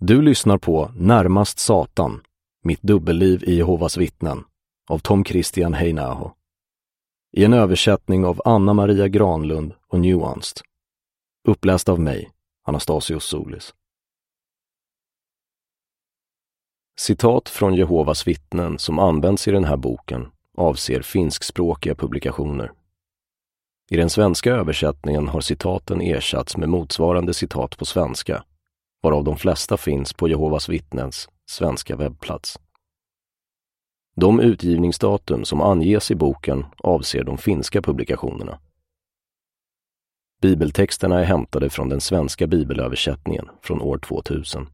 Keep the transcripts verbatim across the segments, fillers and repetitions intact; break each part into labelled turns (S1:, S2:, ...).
S1: Du lyssnar på Närmast Satan, mitt dubbelliv i Jehovas vittnen av Tom Christian Heinaho. I en översättning av Anna Maria Granlund och Nuanced. Uppläst av mig, Anastasios Solis. Citat från Jehovas vittnen som används i den här boken avser finskspråkiga publikationer. I den svenska översättningen har citaten ersatts med motsvarande citat på svenska, varav de flesta finns på Jehovas vittnens svenska webbplats. De utgivningsdatum som anges i boken avser de finska publikationerna. Bibeltexterna är hämtade från den svenska bibelöversättningen från år tvåtusen.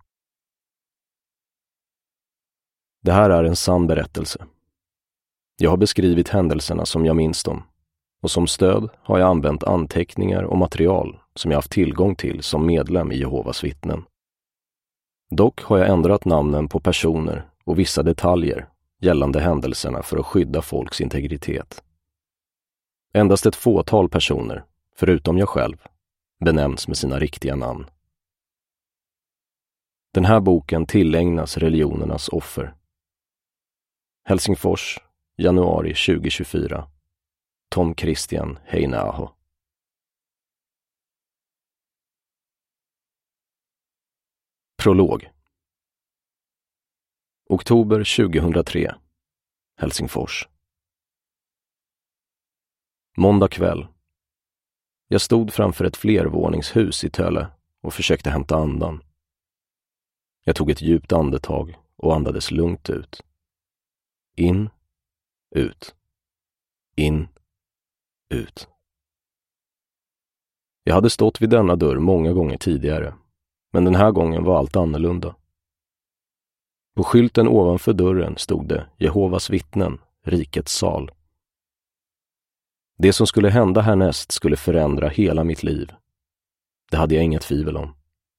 S1: Det här är en sann berättelse. Jag har beskrivit händelserna som jag minns dem, och som stöd har jag använt anteckningar och material som jag haft tillgång till som medlem i Jehovas vittnen. Dock har jag ändrat namnen på personer och vissa detaljer gällande händelserna för att skydda folks integritet. Endast ett fåtal personer, förutom jag själv, benämns med sina riktiga namn. Den här boken tillägnas religionernas offer. Helsingfors, januari tjugohundratjugofyra. Tom Christian Heinaho. Prolog. Oktober tjugohundratre. Helsingfors. Måndag kväll. Jag stod framför ett flervåningshus i Tölle och försökte hämta andan. Jag tog ett djupt andetag och andades lugnt ut. In, ut. In, ut. Jag hade stått vid denna dörr många gånger tidigare, men den här gången var allt annorlunda. På skylten ovanför dörren stod det Jehovas vittnen, rikets sal. Det som skulle hända härnäst skulle förändra hela mitt liv. Det hade jag inget tvivel om.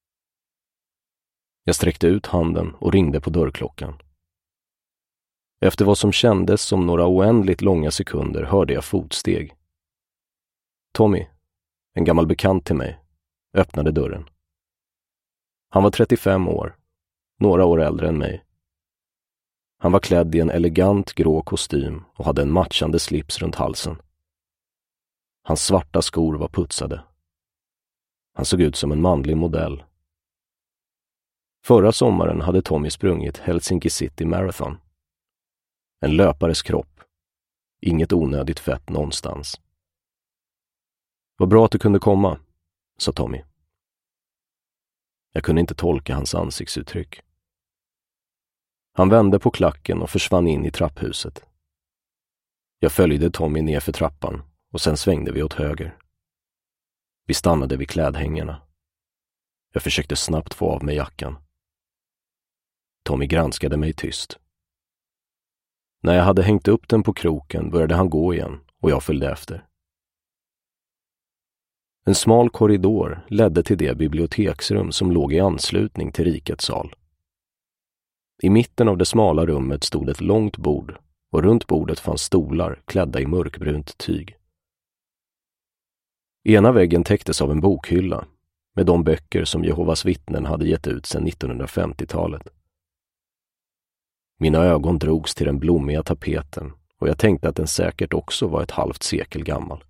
S1: Jag sträckte ut handen och ringde på dörrklockan. Efter vad som kändes som några oändligt långa sekunder hörde jag fotsteg. Tommy, en gammal bekant till mig, öppnade dörren. Han var trettiofem år, några år äldre än mig. Han var klädd i en elegant grå kostym och hade en matchande slips runt halsen. Hans svarta skor var putsade. Han såg ut som en manlig modell. Förra sommaren hade Tommy sprungit Helsinki City Marathon. En löpares kropp. Inget onödigt fett någonstans. Vad bra att du kunde komma, sa Tommy. Jag kunde inte tolka hans ansiktsuttryck. Han vände på klacken och försvann in i trapphuset. Jag följde Tommy ner för trappan och sen svängde vi åt höger. Vi stannade vid klädhängarna. Jag försökte snabbt få av mig jackan. Tommy granskade mig tyst. När jag hade hängt upp den på kroken började han gå igen och jag följde efter. En smal korridor ledde till det biblioteksrum som låg i anslutning till rikets sal. I mitten av det smala rummet stod ett långt bord och runt bordet fanns stolar klädda i mörkbrunt tyg. Ena väggen täcktes av en bokhylla med de böcker som Jehovas vittnen hade gett ut sedan nittonhundrafemtiotalet. Mina ögon drogs till den blommiga tapeten och jag tänkte att den säkert också var ett halvt sekel gammal.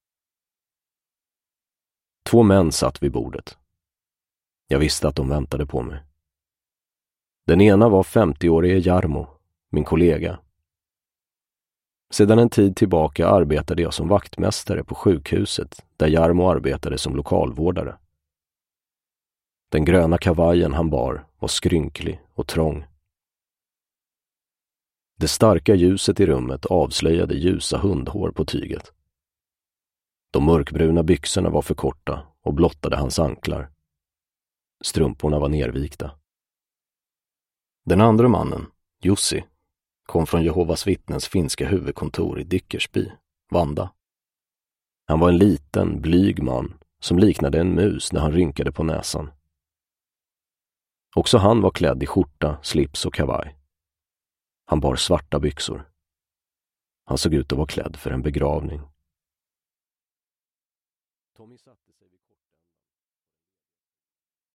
S1: Två män satt vid bordet. Jag visste att de väntade på mig. Den ena var femtioårige Jarmo, min kollega. Sedan en tid tillbaka arbetade jag som vaktmästare på sjukhuset där Jarmo arbetade som lokalvårdare. Den gröna kavajen han bar var skrynklig och trång. Det starka ljuset i rummet avslöjade ljusa hundhår på tyget. De mörkbruna byxorna var för korta och blottade hans anklar. Strumporna var nervikta. Den andra mannen, Jussi, kom från Jehovas vittnens finska huvudkontor i Dickersby, Vanda. Han var en liten, blyg man som liknade en mus när han rynkade på näsan. Också han var klädd i skjorta, slips och kavaj. Han bar svarta byxor. Han såg ut att vara klädd för en begravning.